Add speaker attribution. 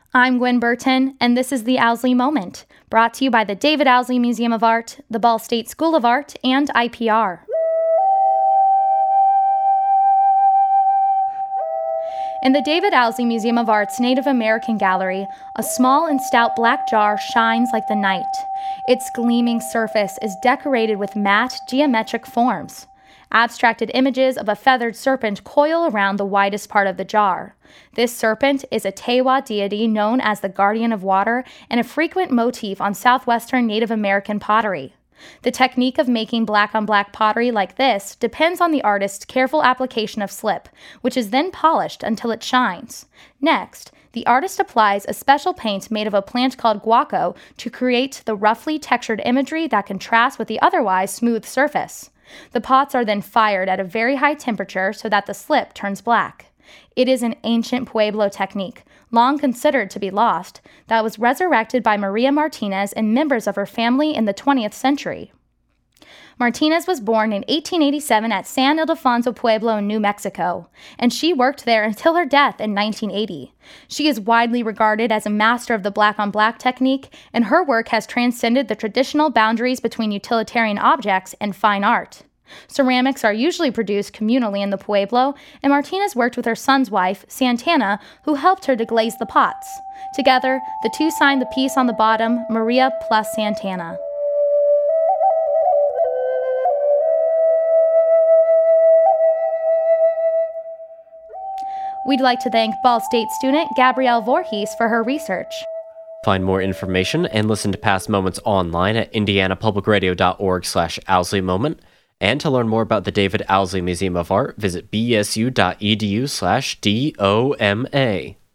Speaker 1: I'm Gwen Burton, and this is the Owsley Moment, brought to you by the David Owsley Museum of Art, the Ball State School of Art, and IPR. In the David Owsley Museum of Art's Native American Gallery, a small and stout black jar shines like the night. Its gleaming surface is decorated with matte, geometric forms. Abstracted images of a feathered serpent coil around the widest part of the jar. This serpent is a Tewa deity known as the guardian of water and a frequent motif on southwestern Native American pottery. The technique of making black-on-black pottery like this depends on the artist's careful application of slip, which is then polished until it shines. Next, the artist applies a special paint made of a plant called guaco to create the roughly textured imagery that contrasts with the otherwise smooth surface. The pots are then fired at a very high temperature so that the slip turns black. It is an ancient Pueblo technique, long considered to be lost, that was resurrected by Maria Martinez and members of her family in the 20th century. Martinez was born in 1887 at San Ildefonso Pueblo in New Mexico, and she worked there until her death in 1980. She is widely regarded as a master of the black-on-black technique, and her work has transcended the traditional boundaries between utilitarian objects and fine art. Ceramics are usually produced communally in the Pueblo, and Martinez worked with her son's wife, Santana, who helped her to glaze the pots. Together, the two signed the piece on the bottom, Maria plus Santana. We'd like to thank Ball State student Gabrielle Voorhees for her research.
Speaker 2: Find more information and listen to past moments online at indianapublicradio.org/OwsleyMoment. And to learn more about the David Owsley Museum of Art, visit bsu.edu/DOMA.